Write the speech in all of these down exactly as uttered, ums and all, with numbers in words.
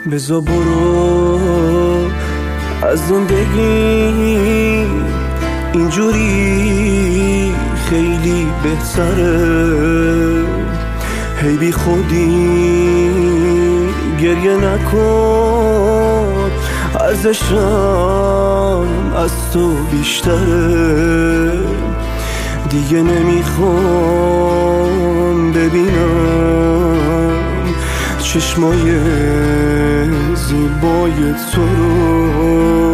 بزا برو از زندگی اینجوری خیلی بهتره. هی بی خودی گریه نکن، ارزشم از تو بیشتره. دیگه نمیخوام ببینم چشمای زیبای تو رو،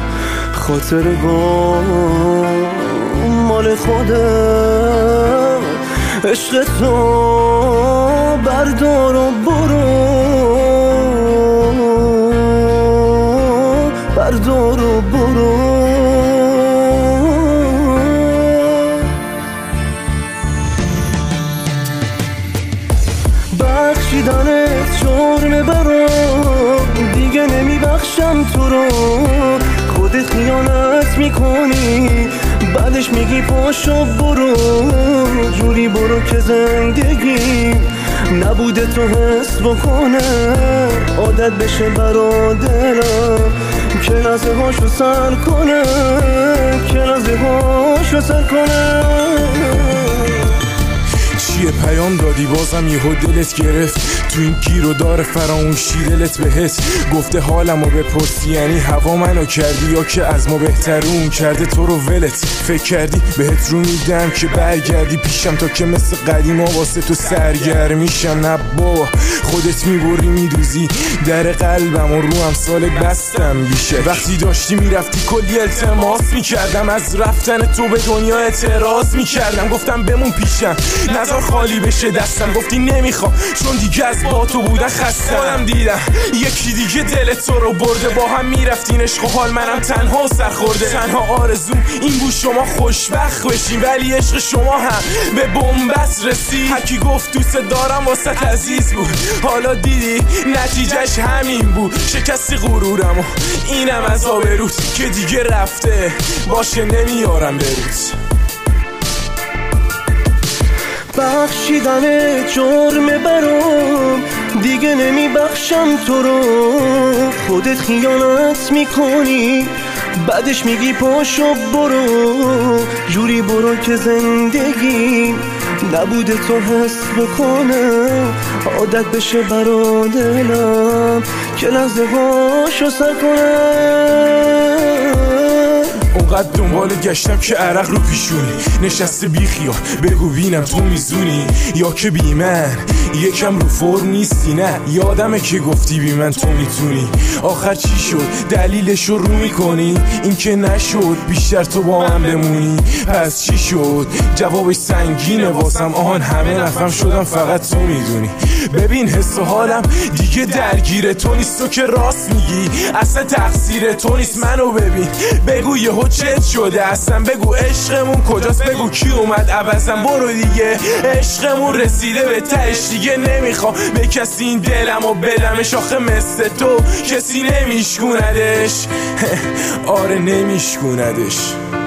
خاطرهام مال خودم. عشق تو بردار و برو، بردار و برو. بخشیدنت جرمه برام، دیگه نمیبخشم تو رو. خودت خیانت میکنی، بعدش میگی پاشو برو. جوری برو که زندگی نبوده تو حس بکنه، عادت بشه برا دلم که لحظه هاشو سر کنه، که لحظه هاشو سر کنه. چیه پیام دادی بازم یهو دلت گرفت، تو این گیر و دار فراموشی دلت بهت گفته حالمو بپرسی، یعنی هوا منو کردی یا که از ما بهترون کرده تو رو ولت. فکر کردی بهت رو میدم که برگردی پیشم تا که مثل قدیما واسه تو سرگرمیشم. نه بابا خودت میبری میدوزی در قلبم و رو هم سال بستم بیشه. وقتی داشتی میرفتی کلی التماس میکردم، از رفتن تو به دنیا اعتراض میکردم. گفتم بمون پیشم نظر خالی بشه دستم، گفتی نمیخوام چون دیگه از با تو بودن خستم. خودم دیدم یکی دیگه دل تو رو برده، با هم میرفتین عشق و حال منم تنها سرخورده. تنها آرزوم این بود شما خوشبخت بشین، ولی عشق شما هم به بنبست رسید. هرکی گفت دوست دارم واسه عزیز بود، حالا دیدی نتیجهش همین بود. شکستی غرورم و اینم از آبروت که دیگه رفته باشه نمیارم بروت. بخشیدن جرمه برام، دیگه نمیبخشم تو رو. خودت خیانت میکنی، بعدش میگی پاشو برو. جوری برو که زندگی نبوده تو حس بکنه، عادت بشه برا دلم که لحظه هاشو سر کنه. اونقدر دنبال گشتم که عرق رو پیشونی نشسته بی خیال، بگو بینم تو میزونی یا که بی من یکم رو فرم نیستی. نه یادمه که گفتی بی من تو میتونی. آخر چی شد دلیلش رو رو میکنی؟ این که نشد بیشتر تو با من بمونی. پس چی شد جوابش سنگینه واسم، آهان همه نفهم شدم فقط تو میدونی. ببین حس و حالم دیگه درگیر تو نیست، تو که راست میگی اصلا تقصیر تو نیست. منو ببین بگو یهو چت شده اصلا، بگو عشقمون کجاست، بگو کی اومد عوضم. برو دیگه عشقمون رسیده به تهش، دیگه نمیخوام به کسی این دلمو بدمش. آخه مثل تو کسی نمیشکوندش، آره نمیشکوندش.